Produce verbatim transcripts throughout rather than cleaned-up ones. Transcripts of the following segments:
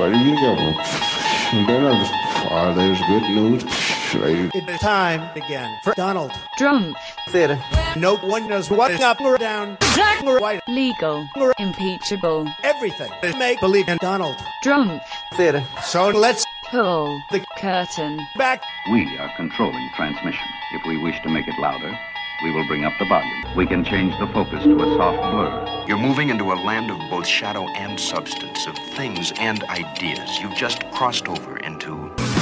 Oh, there's good news. It's time again for Donald. Drunk. Theater. No one knows what up or down. Black or white. Legal. Impeachable. Everything. Make believe in Donald. Drunk. Theater. So let's pull the curtain back. We are controlling transmission. If we wish to make it louder, we will bring up the volume. We can change the focus to a soft blur. You're moving into a land of both shadow and substance, of things and ideas. You've just crossed over into...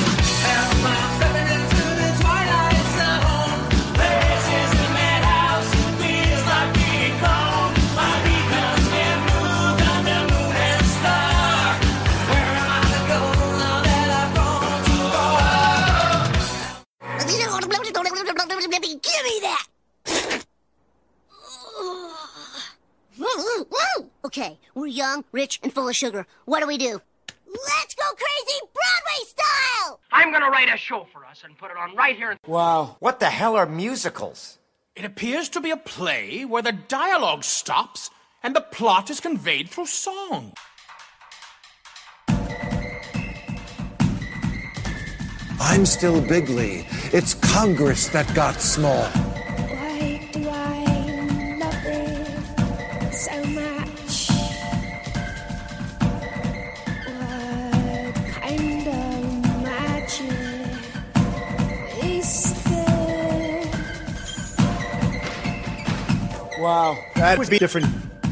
Give me that! Okay, we're young, rich, and full of sugar. What do we do? Let's go crazy Broadway style! I'm gonna write a show for us and put it on right here. Wow. What the hell are musicals? It appears to be a play where the dialogue stops and the plot is conveyed through song. I'm still Bigley. It's Congress that got small. Why do I love it so much? What kind of magic is this? Wow, that would be different.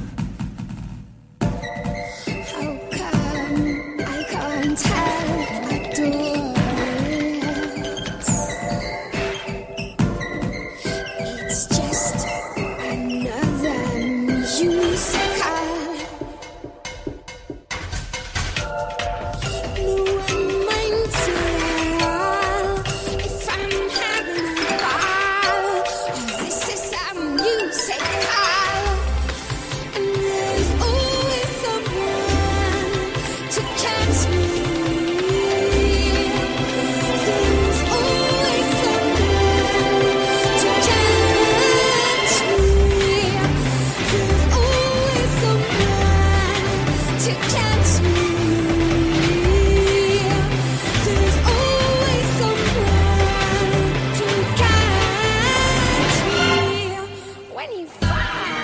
How come I can't help but do it? It's just another musical. No one minds it all if I'm having a ball. This is a musical, and there's always someone to catch me. There's always someone to catch me. There's always someone to catch me. There's always someone to catch me when you fall.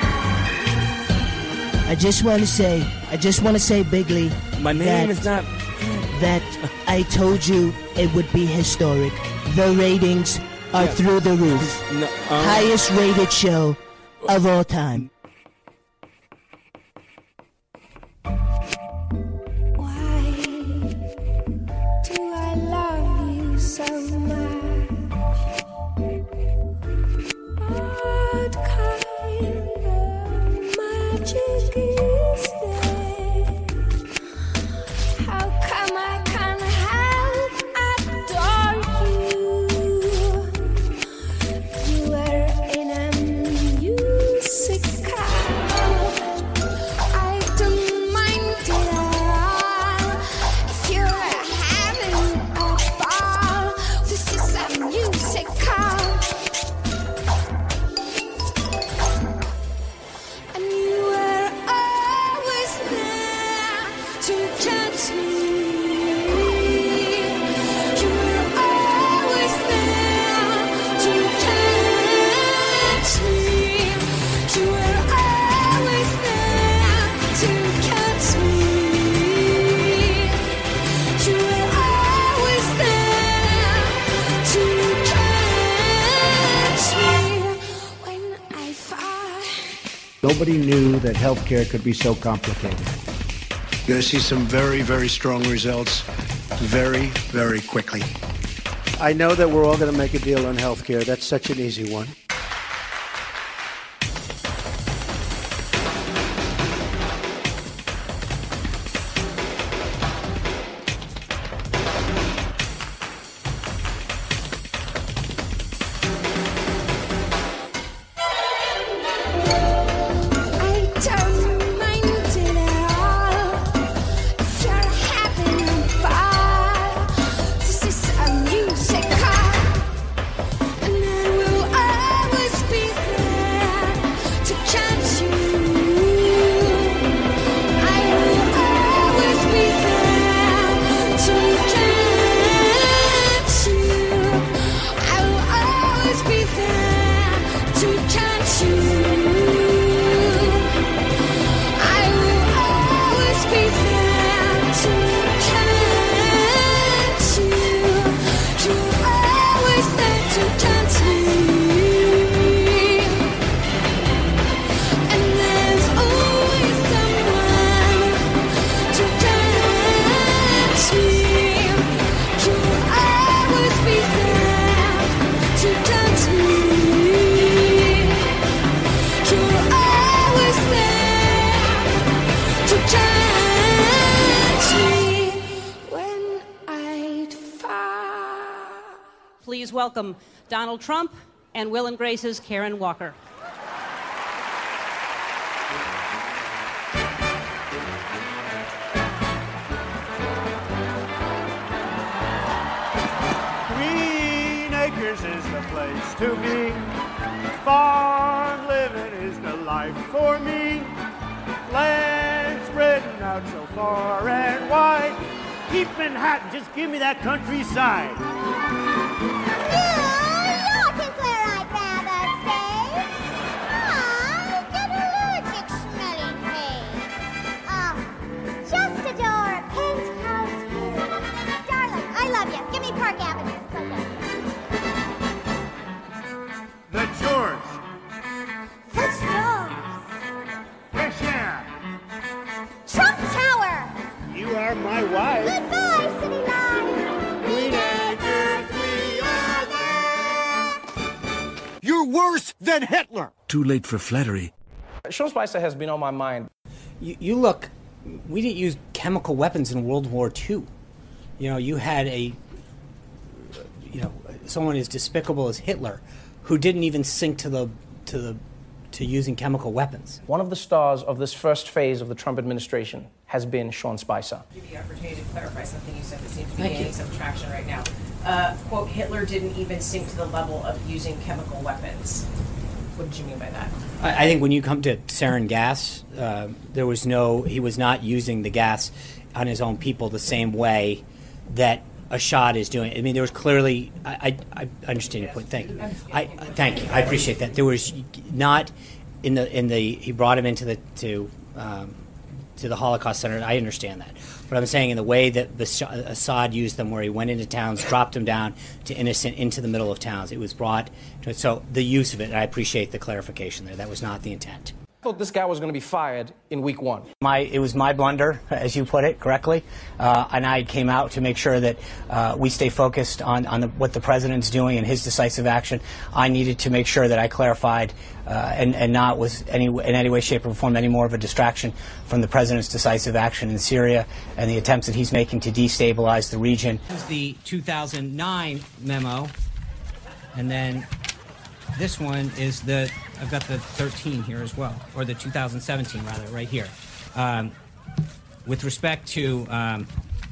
I just want to say, I just want to say, Bigley, My name that, is not... that I told you it would be historic. The ratings are Yeah. through the roof. No, um, Highest rated show of all time. Why do I love you so much? What kind of magic is there? How come I can't help adore you? You were in a musical. I don't mind it all if you're having a ball. This is a musical, and you were always there to catch me. You were always there to catch me. You were always there to catch me. You were always there to catch me when I fall. Nobody knew that healthcare could be so complicated. You're going to see some very, very strong results very, very quickly. I know that we're all going to make a deal on healthcare. That's such an easy one. I don't mind it all if you're having a ball. This is a musical, and I will welcome Donald Trump and Will and Grace's Karen Walker. Green Acres is the place to be. Farm living is the life for me. Land spreading out so far and wide. Keep Manhattan, just give me that countryside. New York is where I'd rather stay. I get allergic smelling hay. Ah, just adore a penthouse view. Darling, I love you. Give me Park Avenue. The George. The stars. Fresh air. Trump Tower. You are my wife. Goodbye, City Line. Green Acres, we are there. You're worse than Hitler! Too late for flattery. Sean Spicer has been on my mind. You, you look, we didn't use chemical weapons in World War Two. You know, you had a, you know, someone as despicable as Hitler, who didn't even sink to the to the to using chemical weapons. One of the stars of this first phase of the Trump administration has been Sean Spicer. Give you the opportunity to clarify something you said that seems to be Thank gaining you. some traction right now. Uh, quote, Hitler didn't even sink to the level of using chemical weapons. What did you mean by that? I, I think when you come to sarin gas, uh, there was no, he was not using the gas on his own people the same way that Assad is doing. I mean, there was clearly, I, I, I understand your point. Thank you. I, thank you. I appreciate that. There was not in the, in the, he brought him into the, to, um, to the Holocaust Center. I understand that. But I'm saying in the way that the, Assad used them, where he went into towns, dropped them down to innocent, into the middle of towns. It was brought to, so the use of it, and I appreciate the clarification there. That was not the intent. I thought this guy was going to be fired in week one. My, it was my blunder, as you put it correctly, uh, and I came out to make sure that uh, we stay focused on, on the, what the president's doing and his decisive action. I needed to make sure that I clarified uh, and, and not was any, in any way, shape, or form any more of a distraction from the president's decisive action in Syria and the attempts that he's making to destabilize the region. This is the two thousand nine memo, and then this one is the, I've got the thirteen here as well, or the two thousand seventeen rather, right here. Um, with respect to, um,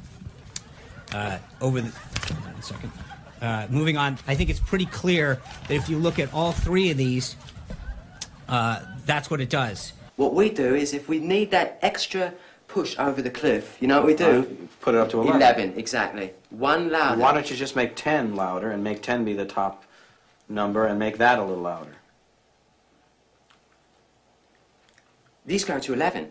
uh, over the, one second, uh, moving on, I think it's pretty clear that if you look at all three of these, uh, that's what it does. What we do is if we need that extra push over the cliff, you know what we do? Uh, put it up to eleven. eleven, exactly. One louder. Why don't you just make ten louder and make ten be the top number and make that a little louder? These go to eleven.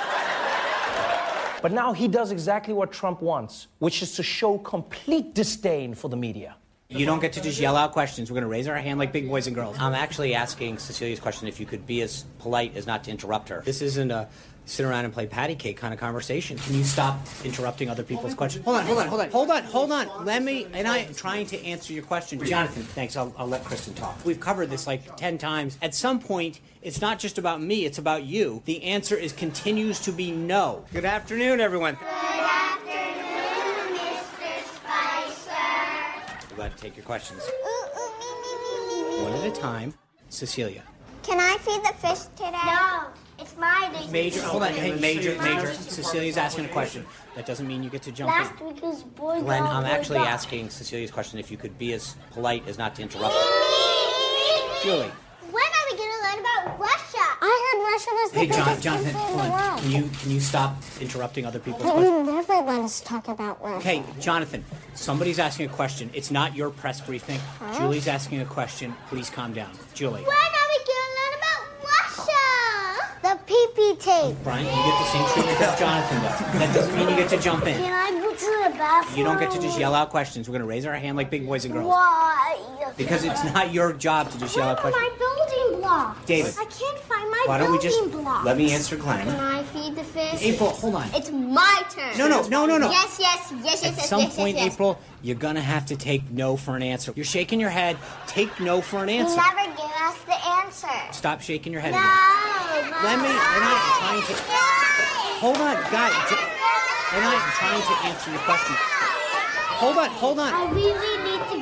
But now he does exactly what Trump wants, which is to show complete disdain for the media. You don't get to just yell out questions. We're going to raise our hand like big boys and girls. I'm actually asking Cecilia's question if you could be as polite as not to interrupt her. This isn't a sit around and play patty cake kind of conversation. Can you stop interrupting other people's questions? Hold on, hold on, hold on, hold on, hold on. Let me, and I am trying to answer your question. Jonathan, thanks. I'll, I'll let Kristen talk. We've covered this like ten times. At some point, it's not just about me, it's about you. The answer is continues to be no. Good afternoon, everyone. Good afternoon, Mister Spicer. We're glad to take your questions. Ooh, ooh, me, me, me, me, me. One at a time. Cecilia. Can I feed the fish today? No, it's my dish. Major, hold on, hey, Major, Major. Cecilia's asking a question. That doesn't mean you get to jump in. Last week was boy Glenn, dog, I'm boy actually dog. asking Cecilia's question if you could be as polite as not to interrupt. Julie. When are we going to learn about Russia? I heard Russia was the Hey, John, biggest Jonathan, country in hold the on. world. Can you can you stop interrupting other people's But questions? you never let us talk about Russia. Okay, Jonathan, somebody's asking a question. It's not your press briefing. Huh? Julie's asking a question. Please calm down. Julie. When are we going to learn about Russia? The pee-pee tape. Brian, you get the same treatment as Jonathan does. That doesn't mean you get to jump in. Can I go to the bathroom? You don't get to just yell out questions. We're going to raise our hand like big boys and girls. Why? Because it's not your job to just yell out Where are questions. my building blocks? David. I can't find my Why don't we building just blocks. let me answer Glenn? Can I feed the fish? April, hold on. It's my turn. No, no, no, no, no. Yes, yes, yes, yes, At yes, some yes, point, yes, yes. April, you're going to have to take no for an answer. You're shaking your head. Take no for an You answer. never give us the answer. Stop shaking your head No, again. Mom. Let me, and I'm trying to... Hold on, guys. And I'm trying to answer your question. Hold on, hold on. I really need to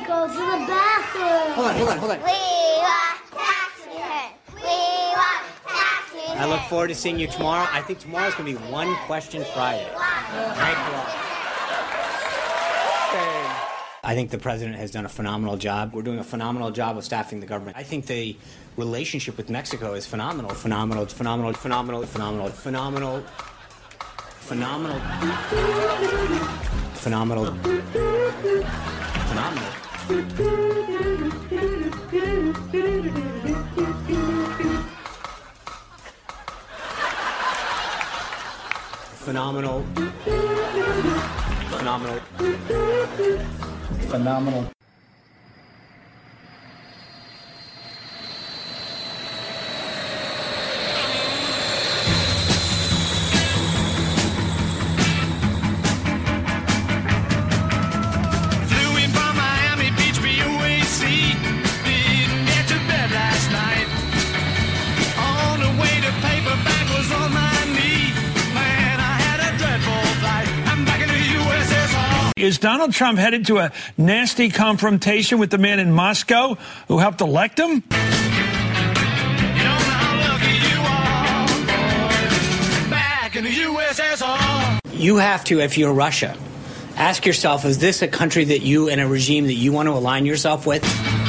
go to the bathroom. Hold on, hold on, hold on. We want tax return. We want tax return. I look forward to seeing you tomorrow. I think tomorrow's going to be One Question Friday. Thank you all. I think the president has done a phenomenal job. We're doing a phenomenal job of staffing the government. I think the relationship with Mexico is phenomenal, phenomenal, phenomenal, phenomenal, phenomenal, phenomenal, phenomenal, phenomenal, phenomenal. Phenomenal. Phenomenal. Phenomenal. Flew in from Miami Beach, B U A C. Didn't get to bed last night. On the way to paperback was on my knee. Man, I had a dreadful flight. I'm back in the U S S R. Is Donald Trump headed to a nasty confrontation with the man in Moscow who helped elect him? Back in the U S S R. You have to, if you're Russia, ask yourself, is this a country that you and a regime that you want to align yourself with?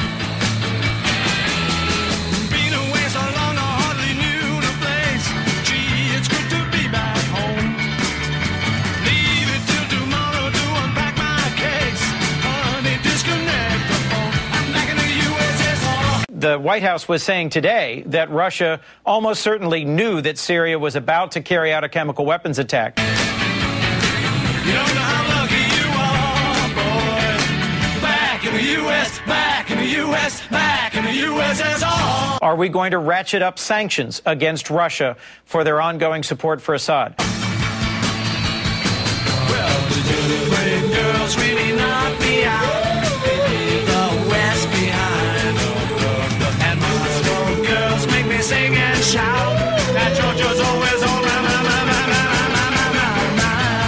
Been away so long, I hardly knew the place. Gee, it's good to be back home. Leave it till tomorrow to unpack my case. Honey, disconnect the phone. I'm back in the U S S R. The White House was saying today that Russia almost certainly knew that Syria was about to carry out a chemical weapons attack. You don't know how lucky you are, boy. Back in the U S, back in the U S, back in the U S S R. Are we going to ratchet up sanctions against Russia for their ongoing support for Assad? Well, the Ukraine girls really knocked me out. They leave the West behind. And Moscow girls make me sing and shout. That Georgia's always on my, my, my, my, my, my, my, my,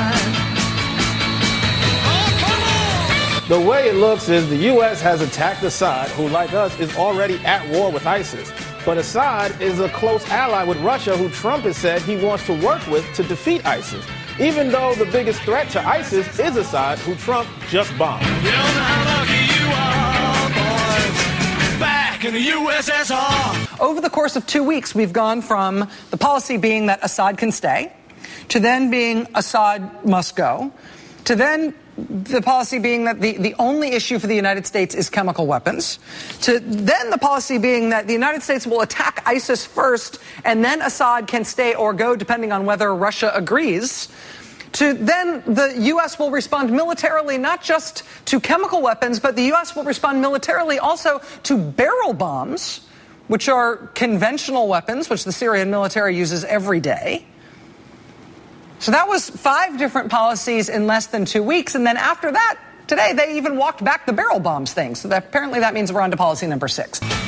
my. The way it looks is the U S has attacked Assad, who, like us, is already at war with ISIS. But Assad is a close ally with Russia, who Trump has said he wants to work with to defeat ISIS, even though the biggest threat to ISIS is Assad, who Trump just bombed. You don't know how lucky you are, boys. Back in the U S S R. Over the course of two weeks, we've gone from the policy being that Assad can stay, to then being Assad must go, to then the policy being that the, the only issue for the United States is chemical weapons, to then the policy being that the United States will attack ISIS first, and then Assad can stay or go, depending on whether Russia agrees, to then the U S will respond militarily not just to chemical weapons, but the U S will respond militarily also to barrel bombs, which are conventional weapons, which the Syrian military uses every day. So that was five different policies in less than two weeks. And then after that, today, they even walked back the barrel bombs thing. So that, apparently that means we're on to policy number six. Well,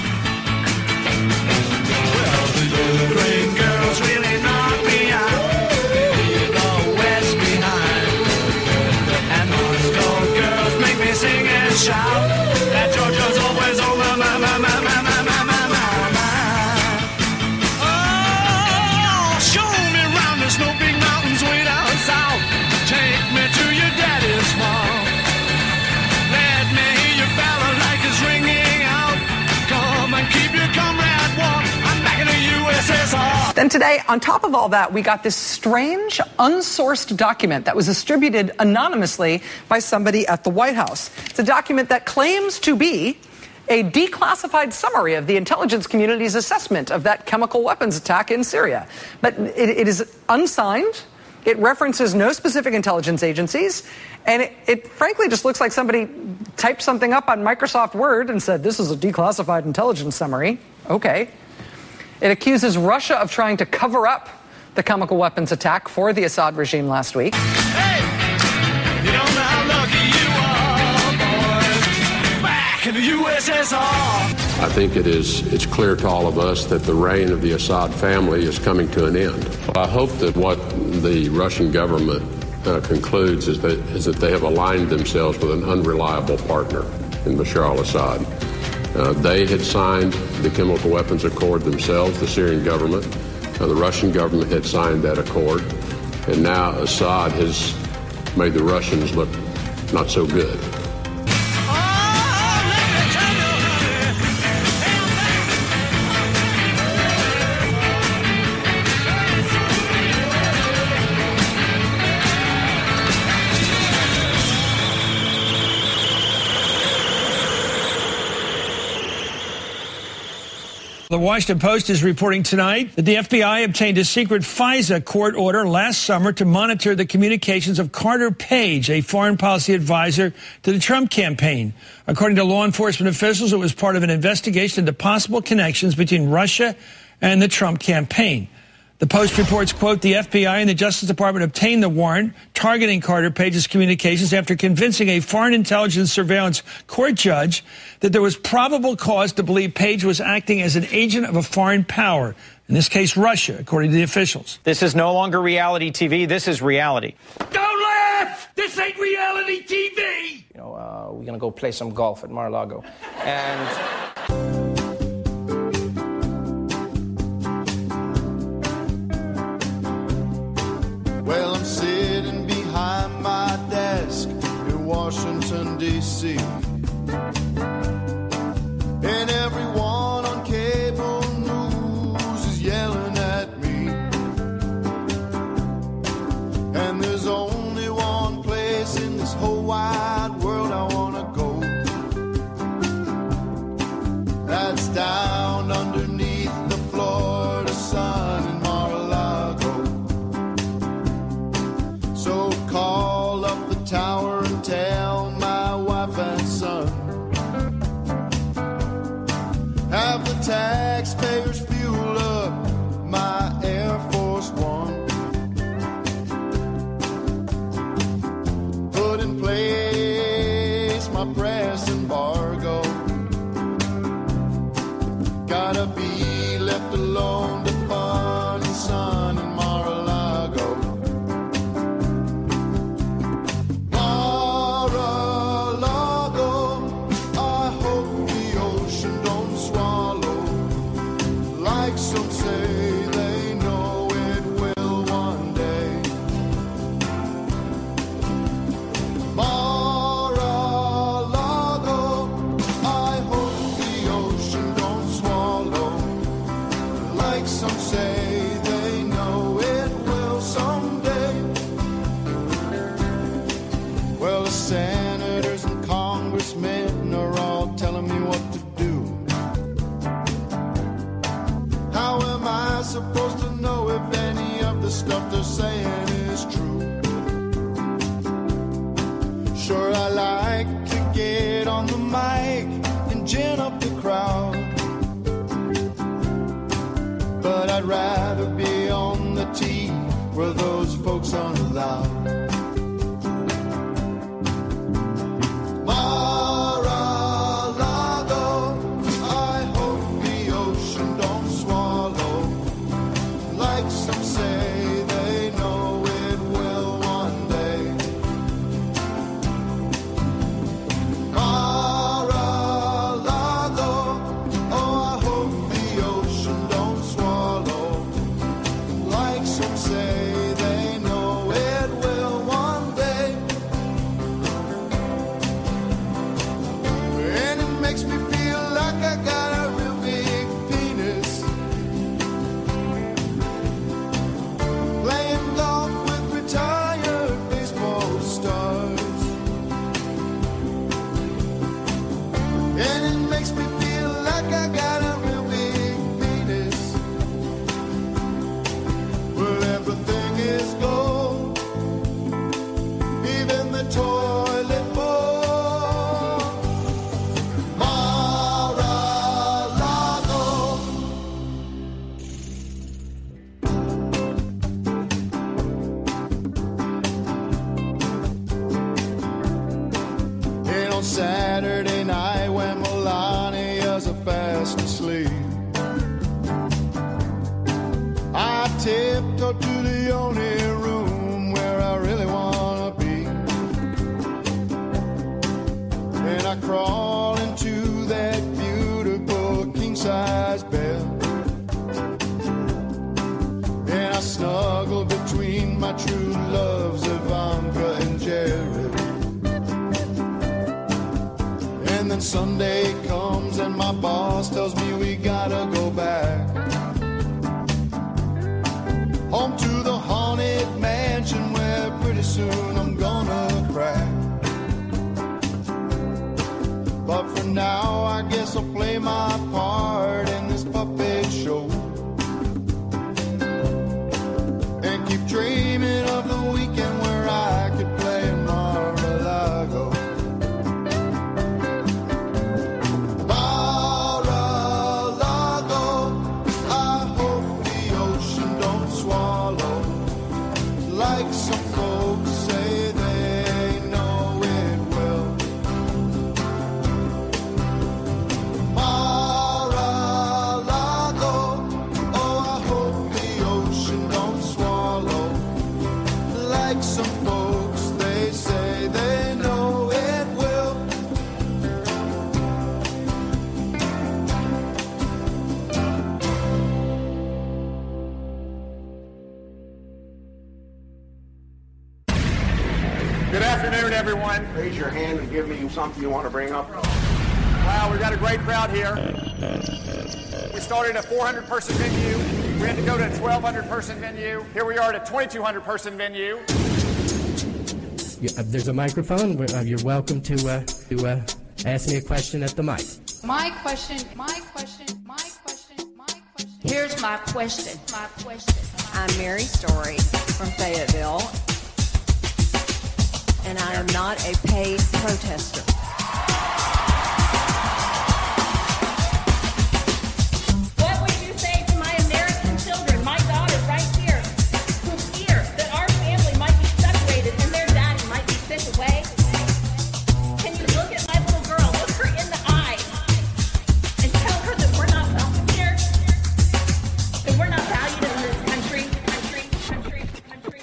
the Ukraine girls really knocked me out. They leave the West behind. And Moscow girls make me sing and shout. That Georgia's always on my, my, my, my, my, my, my, my, my. Oh, show me round the snow big mountains way down south. Take me to your daddy's farm. Let me hear your balalaikas ringing out. Come and keep your comrade warm. I'm back in the U S S R. Then today, on top of all that, we got this strange, unsourced document that was distributed anonymously by somebody at the White House. It's a document that claims to be a declassified summary of the intelligence community's assessment of that chemical weapons attack in Syria. But it, it is unsigned. It references no specific intelligence agencies. And it, it frankly just looks like somebody typed something up on Microsoft Word and said, this is a declassified intelligence summary. Okay. It accuses Russia of trying to cover up the chemical weapons attack for the Assad regime last week. Hey, you don't know how lucky you are, boys. Back in the U S S R. I think it is it's clear to all of us that the reign of the Assad family is coming to an end. I hope that what the Russian government uh, concludes is that is that they have aligned themselves with an unreliable partner. in Bashar al-Assad. Uh, they had signed the chemical weapons accord themselves, the Syrian government. Uh, the Russian government had signed that accord. And now Assad has made the Russians look not so good. The Washington Post is reporting tonight that the F B I obtained a secret FISA court order last summer to monitor the communications of Carter Page, a foreign policy advisor to the Trump campaign. According to law enforcement officials, it was part of an investigation into possible connections between Russia and the Trump campaign. The Post reports, quote, the F B I and the Justice Department obtained the warrant targeting Carter Page's communications after convincing a foreign intelligence surveillance court judge that there was probable cause to believe Page was acting as an agent of a foreign power, in this case Russia, according to the officials. This is no longer reality T V. This is reality. Don't laugh! This ain't reality T V! You know, uh, we're going to go play some golf at Mar-a-Lago. And... Well, I'm sitting behind my desk in Washington, D C And everyone on cable news is yelling at me. And there's only one place in this whole wide world I want to go. That's down underneath the Florida sun in Mar-a-Lago. So call up the tower and tell my wife and son, have the taxpayers fuel up my Air Force One. Put in place my press embargo. Gotta be left alone to fun and sun in Mar-a-Lago. Some say they know it will one day. Mar-a-Lago, I hope the ocean don't swallow. Like some say they know it will someday. Well, the senators and congressmen are all telling me what to do. How am I supposed to know if any of the stuff they're saying is true? Sure, I like to get on the mic and gin up the crowd, but I'd rather be on the tee where those folks aren't allowed. Some say they know it will one day. Mar-a-Lago, oh, I hope the ocean don't swallow. Like some say they know it will one day. And it makes me feel like I got a real big penis. Playing golf with retired baseball stars. And it makes me feel like I got a real big penis. Well, everything is gold, even the toilet bowl. Mar-a-Lago. And on Saturday night when Melania's a fast asleep, I tiptoe to the only room where I really wanna be. And I crawl my true loves, Ivanka and Jared. And then Sunday comes and my boss tells me we gotta go back home to the haunted mansion where pretty soon I'm gonna crack. But for now I guess I'll play my part in this puppet show and keep dreaming of the weekend where I could play in Mar-a-Lago. Mar-a-Lago, I hope the ocean don't swallow like some folks say they know it will. Mar-a-Lago, oh, I hope the ocean don't swallow like some folks they say they know it will. Good afternoon, everyone. Raise your hand and give me something you want to bring up. Wow, we've got a great crowd here. We started at a four hundred person venue. We had to go to a twelve hundred person venue. Here we are at a twenty-two hundred person venue. Yeah, uh, there's a microphone. We're- Uh, you're welcome to uh, to uh, ask me a question at the mic. My question, my question, my question, my question. Here's my question. My question. I'm Mary Story from Fayetteville, and I am not a paid protester. What would you say to my American children, my daughter right here, who fear that our family might be separated and their daddy might be sent away? Can you look at my little girl, look her in the eye, and tell her that we're not welcome here? That we're not valued in this country, country, country, country?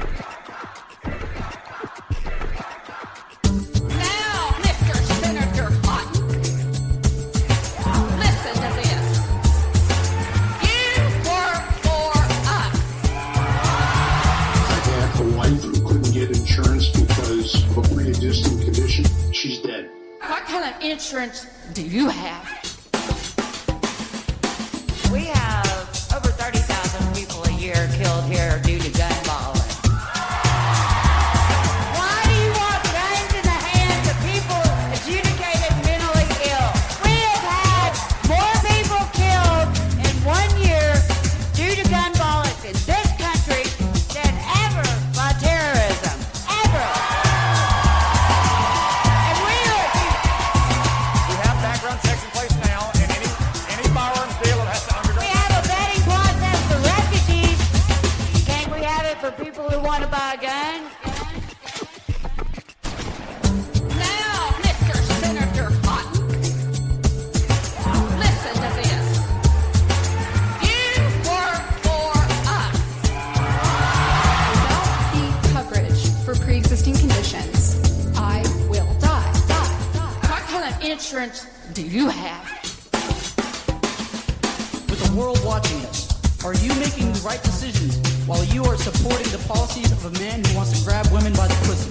Now, Mister Senator Cotton, listen to this. You work for us. I have a wife who couldn't get insurance because of a pre-existing condition. She's dead. What kind of insurance do you have? We have over thirty thousand people a year killed here due to gun violence. Why do you want guns in the hands of people adjudicated mentally ill? We have had more people killed in one year due to gun violence in this country than ever by terrorism. Ever. And we are We have background checks in place now, and any any firearms dealer has to undergo. We have a vetting process for refugees. Can't we have it for people who want to buy guns? Now, Mister Senator Cotton, listen to this. You work for us. Without the coverage for pre-existing conditions, I will die. Die. What kind of insurance do you have? With the world watching us, are you making the right decisions while you are supporting the policies of a man who wants to grab women by the pussy?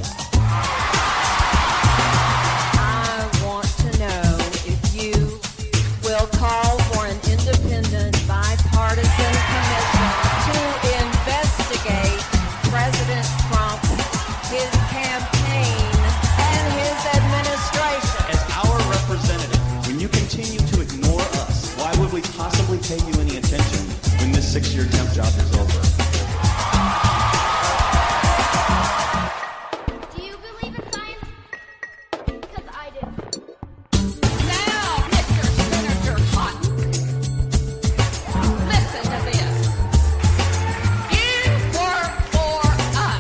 I want to know if you will call for an independent, bipartisan commission to investigate President Trump, his campaign, and his administration. As our representative, when you continue to ignore us, why would we possibly pay you any attention when this six-year temp job is over? Do you believe in science? Because I do. Now, Mister Senator Cotton, listen to this. You work for us.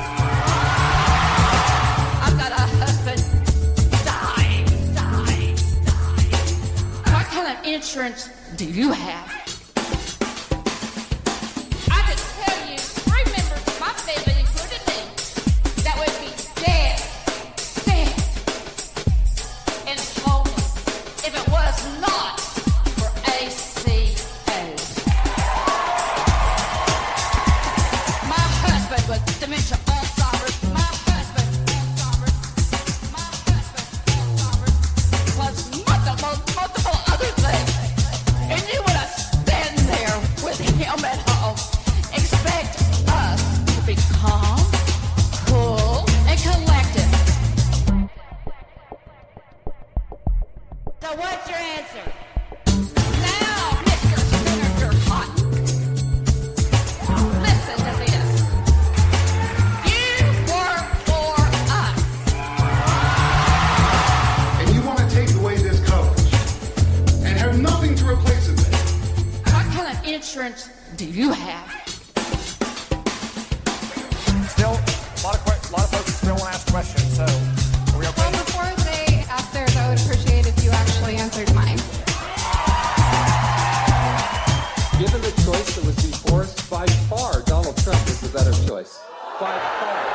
I've got a husband dying, dying, dying. What kind of insurance do you have? I could tell you three members of my family, including me, that would be dead, dead, and homeless if it was not for A C A. My husband would of insurance do you have? Still, a lot of, que- a lot of folks still want to ask questions, so are we okay? Well, before they ask theirs, I would appreciate if you actually answered mine. Given the choice that was before us, by far, Donald Trump is the better choice. By far.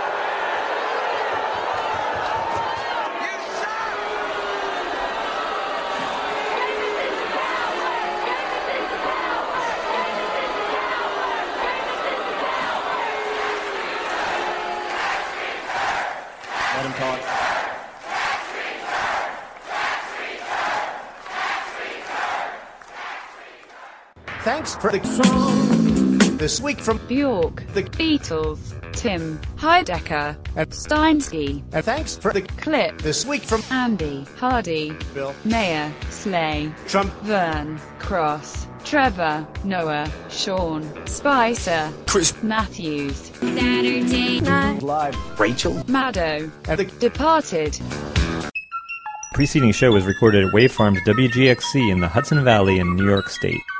Let him talk. Thanks for the song this week from Bjork, the Beatles, Tim Heidecker, Steinsky. And thanks for the clip this week from Andy Hardy, Bill Mayer, Slay, Trump, Vern, Cross, Trevor, Noah, Sean, Spicer, Chris Matthews, Saturday Night Live, Rachel, Maddow, and the Departed. Preceding show was recorded at Wave Farms W G X C in the Hudson Valley in New York State.